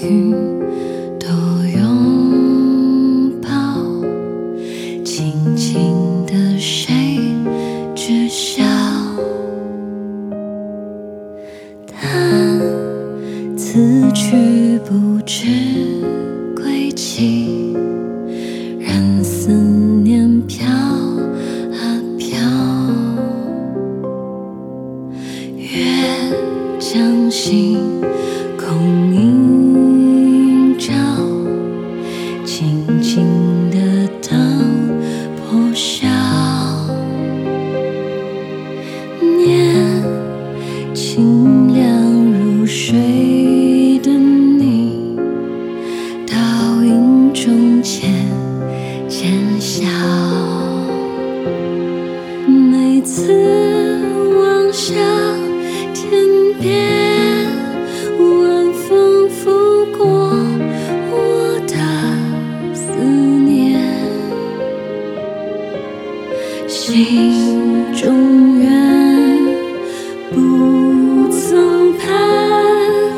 云都拥抱，轻轻的谁知晓？但此去不知归期，任思念飘啊飘。月将星空映照，静静的等破晓。念清凉如水的你，倒影中渐小。每次望向天边，晚风拂过我的思念，心中远不曾盼，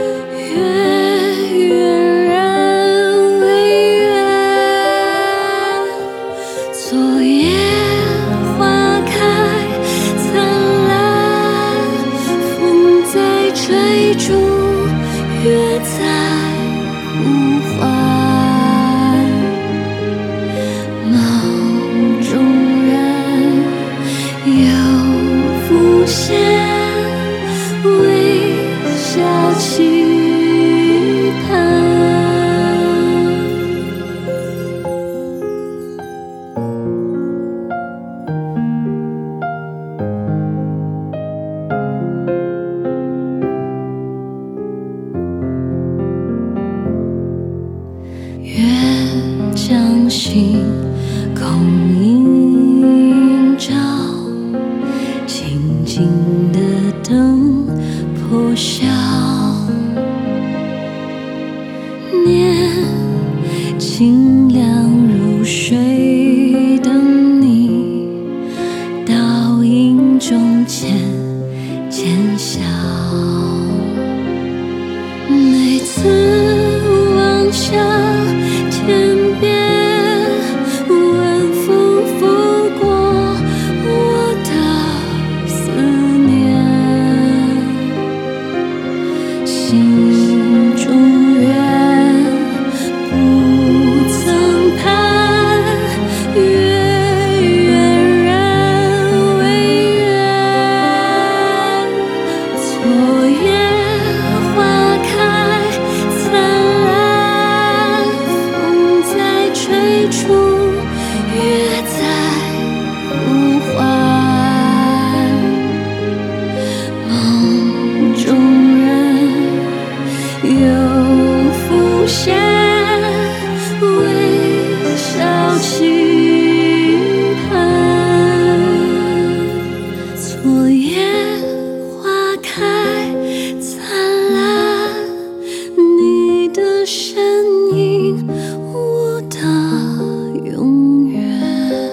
月圆为圆。昨夜花开灿烂，风在追逐，月在呼唤。梦中人又浮现，微笑期盼。月将星空映照，静静的等破晓。念清凉如水的你，倒影中渐小。每次望向天边，晚风拂过我的思念，心中远不曾盼，月圆为圆。昨夜花开灿烂，风在吹出，月在呼唤。梦中人又浮现，微笑期盼。昨夜花开灿烂，你的身影，我的永远。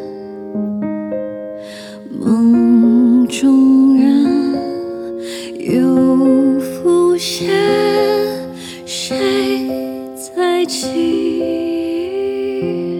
梦中人又浮现，谁在期